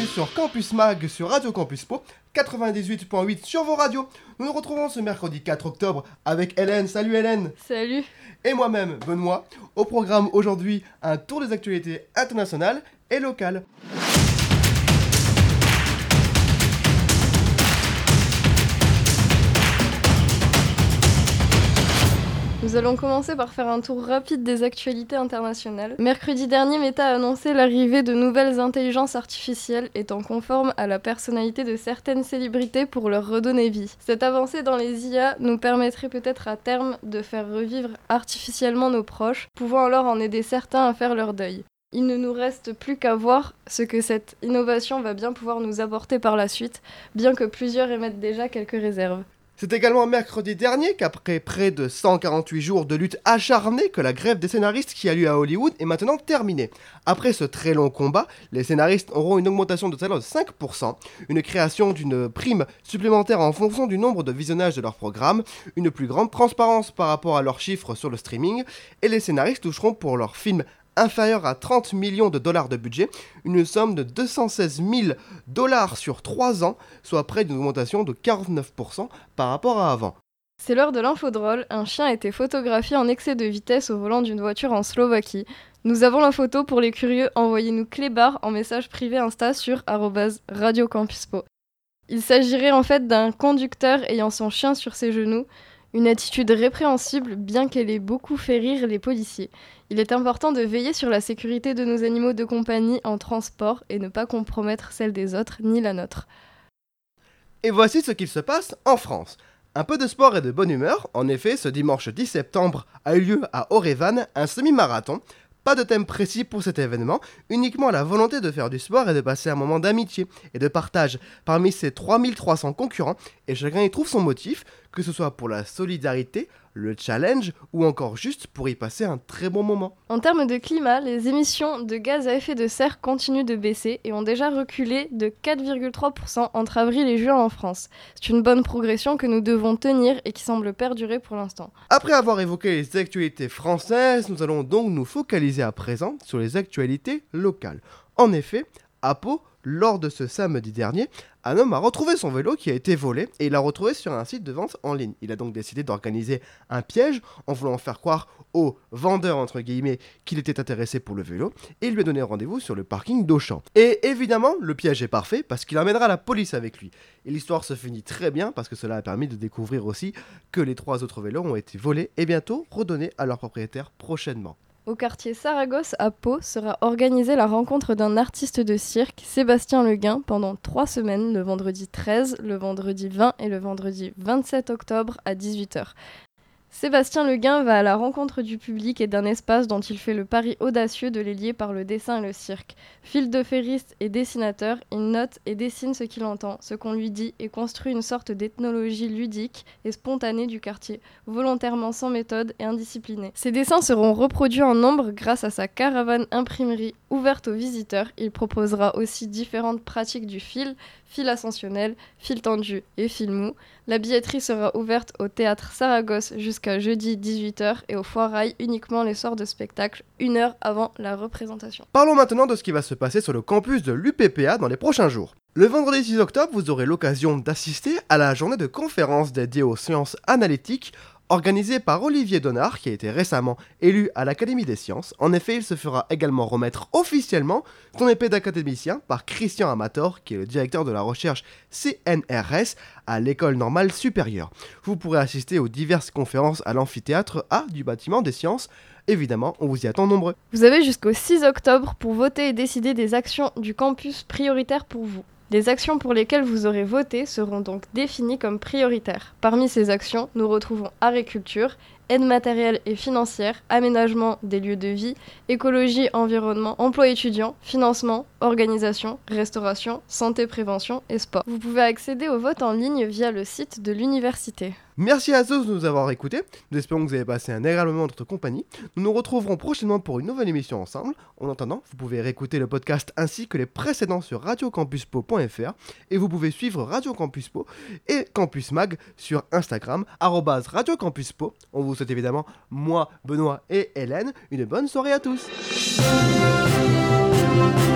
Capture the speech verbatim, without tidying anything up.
sur Campus Mag sur Radio Campus Po, quatre-vingt-dix-huit point huit sur vos radios. Nous nous retrouvons ce mercredi quatre octobre avec Hélène. Salut Hélène. Salut. Et moi-même, Benoît. Au programme aujourd'hui, un tour des actualités internationales et locales. Nous allons commencer par faire un tour rapide des actualités internationales. Mercredi dernier, Meta a annoncé l'arrivée de nouvelles intelligences artificielles étant conformes à la personnalité de certaines célébrités pour leur redonner vie. Cette avancée dans les I A nous permettrait peut-être à terme de faire revivre artificiellement nos proches, pouvant alors en aider certains à faire leur deuil. Il ne nous reste plus qu'à voir ce que cette innovation va bien pouvoir nous apporter par la suite, bien que plusieurs émettent déjà quelques réserves. C'est également mercredi dernier qu'après près de cent quarante-huit jours de lutte acharnée que la grève des scénaristes qui a lieu à Hollywood est maintenant terminée. Après ce très long combat, les scénaristes auront une augmentation de salaire de cinq pour cent, une création d'une prime supplémentaire en fonction du nombre de visionnages de leur programme, une plus grande transparence par rapport à leurs chiffres sur le streaming, et les scénaristes toucheront pour leurs films inférieur à trente millions de dollars de budget, une somme de deux cent seize mille dollars sur trois ans, soit près d'une augmentation de quarante-neuf pour cent par rapport à avant. C'est l'heure de l'info drôle, un chien a été photographié en excès de vitesse au volant d'une voiture en Slovaquie. Nous avons la photo pour les curieux, envoyez-nous clébard en message privé Insta sur arobase Radio Campus Po. Il s'agirait en fait d'un conducteur ayant son chien sur ses genoux, une attitude répréhensible bien qu'elle ait beaucoup fait rire les policiers. Il est important de veiller sur la sécurité de nos animaux de compagnie en transport et ne pas compromettre celle des autres ni la nôtre. Et voici ce qu'il se passe en France. Un peu de sport et de bonne humeur. En effet, ce dimanche dix septembre a eu lieu à Orevan un semi-marathon. Pas de thème précis pour cet événement, uniquement la volonté de faire du sport et de passer un moment d'amitié et de partage parmi ces trois mille trois cents concurrents, et chacun y trouve son motif, que ce soit pour la solidarité, le challenge ou encore juste pour y passer un très bon moment. En termes de climat, les émissions de gaz à effet de serre continuent de baisser et ont déjà reculé de quatre virgule trois pour cent entre avril et juin en France. C'est une bonne progression que nous devons tenir et qui semble perdurer pour l'instant. Après avoir évoqué les actualités françaises, nous allons donc nous focaliser à présent sur les actualités locales. En effet, à Pau, lors de ce samedi dernier, un homme a retrouvé son vélo qui a été volé et il l'a retrouvé sur un site de vente en ligne. Il a donc décidé d'organiser un piège en voulant faire croire au vendeur entre guillemets qu'il était intéressé pour le vélo et il lui a donné rendez-vous sur le parking d'Auchan. Et évidemment, le piège est parfait parce qu'il emmènera la police avec lui. Et l'histoire se finit très bien parce que cela a permis de découvrir aussi que les trois autres vélos ont été volés et bientôt redonnés à leur propriétaire prochainement. Au quartier Saragosse à Pau sera organisée la rencontre d'un artiste de cirque, Sébastien Leguin, pendant trois semaines, le vendredi treize, le vendredi vingt et le vendredi vingt-sept octobre à dix-huit heures. Sébastien Leguin va à la rencontre du public et d'un espace dont il fait le pari audacieux de les lier par le dessin et le cirque. Fil de ferriste et dessinateur, il note et dessine ce qu'il entend, ce qu'on lui dit et construit une sorte d'ethnologie ludique et spontanée du quartier, volontairement sans méthode et indiscipliné. Ses dessins seront reproduits en nombre grâce à sa caravane imprimerie ouverte aux visiteurs. Il proposera aussi différentes pratiques du fil, fil ascensionnel, fil tendu et fil mou. La billetterie sera ouverte au théâtre Saragosse jusqu'à jeudi dix-huit heures et au Foirail uniquement les soirs de spectacle, une heure avant la représentation. Parlons maintenant de ce qui va se passer sur le campus de l'U P P A dans les prochains jours. Le vendredi six octobre, vous aurez l'occasion d'assister à la journée de conférence dédiée aux sciences analytiques organisée par Olivier Donard, qui a été récemment élu à l'Académie des sciences. En effet, il se fera également remettre officiellement son épée d'académicien par Christian Amator, qui est le directeur de la recherche C N R S à l'École normale supérieure. Vous pourrez assister aux diverses conférences à l'amphithéâtre A du bâtiment des sciences. Évidemment, on vous y attend nombreux. Vous avez jusqu'au six octobre pour voter et décider des actions du campus prioritaires pour vous. Les actions pour lesquelles vous aurez voté seront donc définies comme prioritaires. Parmi ces actions, nous retrouvons agriculture, aide matérielle et financière, aménagement des lieux de vie, écologie, environnement, emploi étudiant, financement, organisation, restauration, santé, prévention et sport. Vous pouvez accéder au vote en ligne via le site de l'université. Merci à tous de nous avoir écoutés. Nous espérons que vous avez passé un agréable moment dans notre compagnie. Nous nous retrouverons prochainement pour une nouvelle émission ensemble. En attendant, vous pouvez réécouter le podcast ainsi que les précédents sur radio campus po point f r et vous pouvez suivre Radio Campus Po et Campus Mag sur Instagram, arobase Radio Campus Po. On vous souhaite évidemment, moi, Benoît et Hélène, une bonne soirée à tous.